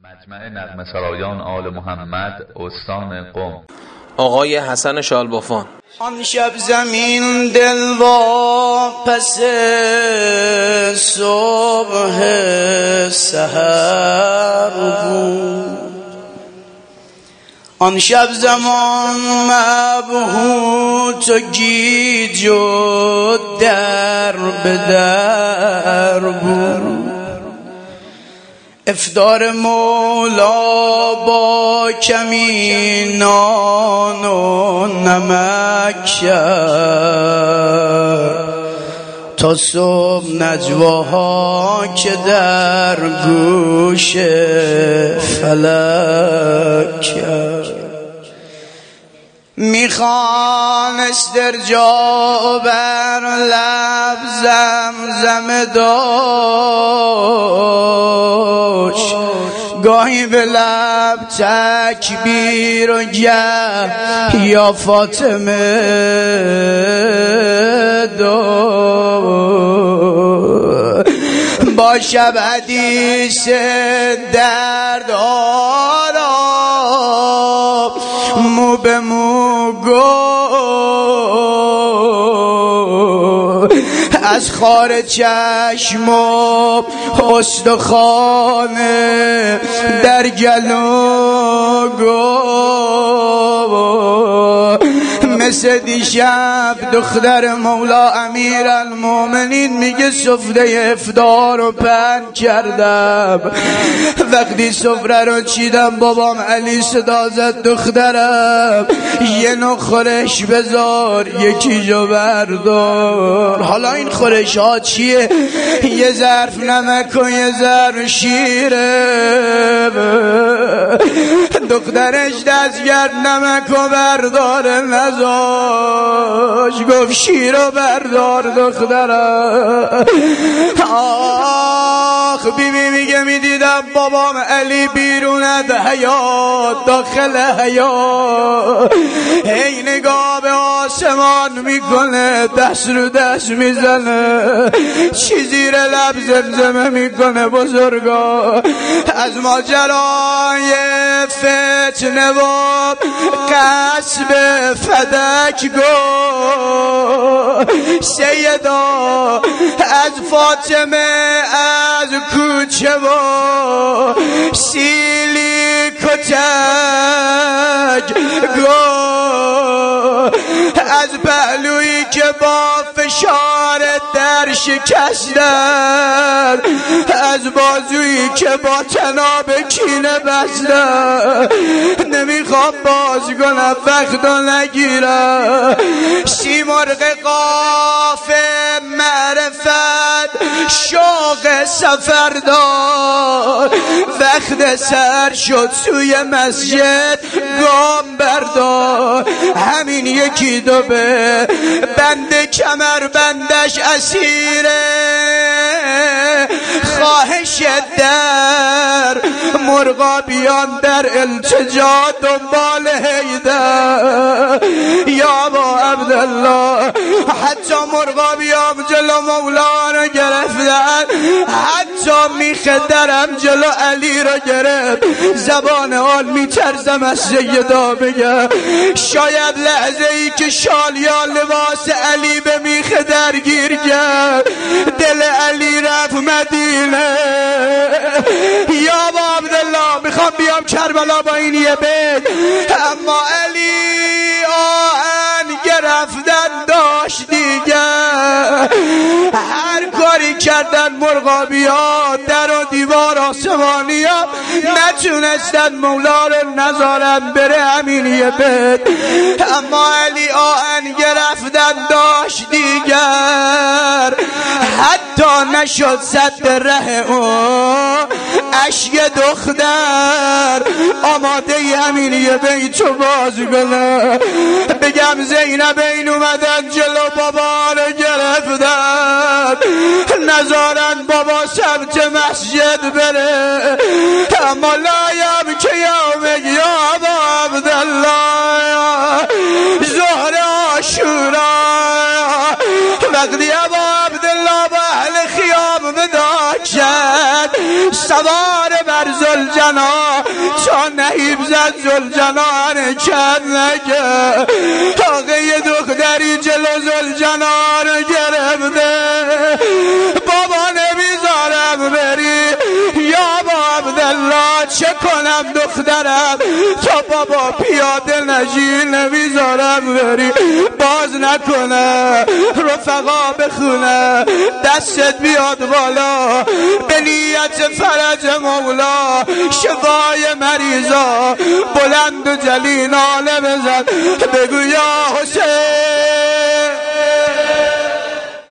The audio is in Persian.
مجمع نغمه سرایان آل محمد استان قم. آقای حسن شالبافان. آن شب زمین دل وا پس صبح سحر بود، آن شب زمان مبهوت و گیج و در به در بود. افطار مولا با کمی نان و نمک کرد تا صبح نجواها که در گوش فلک کرد. میخوان استرجاع بر لب زمزم داشت، گاهی به لب تکبیر و گه یا فاطمه داشت. با شب حدیث درد آرام مو به مو گو، از خار چشم و استخوان در گلو گو، مثل دیشب دختر مولا امیرالمومنین میگه سفره افطار رو پهن کردم، وقتی سفره رو چیدم بابام علی صدا زد دخترم یه نوع خورش بذار یکی جو بردار. حالا این خورش ها چیه؟ یه ظرف نمک و یه ظرف شیره. دخترش دستگرد نمک و بردار نذاش، گفت شیر و بردار دخترم. آخ بیبی میگه میدیدم بابام علی بیرون از حیات داخل حیات هی نگاه به آسمان میکنه، دست رو دست میزنه، چی زیر لب زمزمه میکنه بزرگا از ماجرای فتنه و قصب فدک گو. سیدا از فاطمه از کوچه و سیلی کتک گو، از پهلویی که با فشار در شکستن، از بازویی که با تناب کینه بستن، نمیخوام باز کنم وقت و نگیرم. سیمرغ قاف معرفت شوق سفر دار، وقت سر شد سوی مسجد گام بردار. همین یکی دو به بند کمر بندش اسیره، خواهش در مرغابیان در التجا دنبال حیدر. یا با عبدالله حتی مرغابیان جلو مولا رو گرفتن، حتی میخدرم جلو علی رو گرفت. زبان حال میترزم از سیدا بگم شاید لحظه ای که شال یا لباس علی به میخ درگیر کرد دل علی رفت مدینه. یا با عبدالله میخوام بیام کربلا با این یه بیت، اما علی آهن گرفتن داشت دیگه. هر کاری کردن مرغابیات در و دیوار آسمانیات نتونستن مولا رو نذارن بره همین یه بیت، اما علی آهن گرفتن داشت دیگر. حتی نشد سد ره اون عشق دختر، آماده همین یه بیتو باز کنه. بگم زینب این اومدن جلو بابا رو گرفتن، نذارن بابا سمت مسجد بره، اما لایم که یوم یا عبدالله ظهر عاشورا وقتی ابا عبدالله با اهل خیام مدا کرد سوار بر زلجلال زلجنا تا نهیب زد زلجنان کد نگه آقا یه دختری جلو زلجنا رو گرفته بابا نمیذارم بری یا با عبدالله چه کنم دخترم تا بابا پیاده نشی نمیذارم بری باز نکنه رفقا بخونه دستت بیاد بالا به نیت فرج مولا شفای مریضا بلند و جلی ناله بزن بگو یا حسین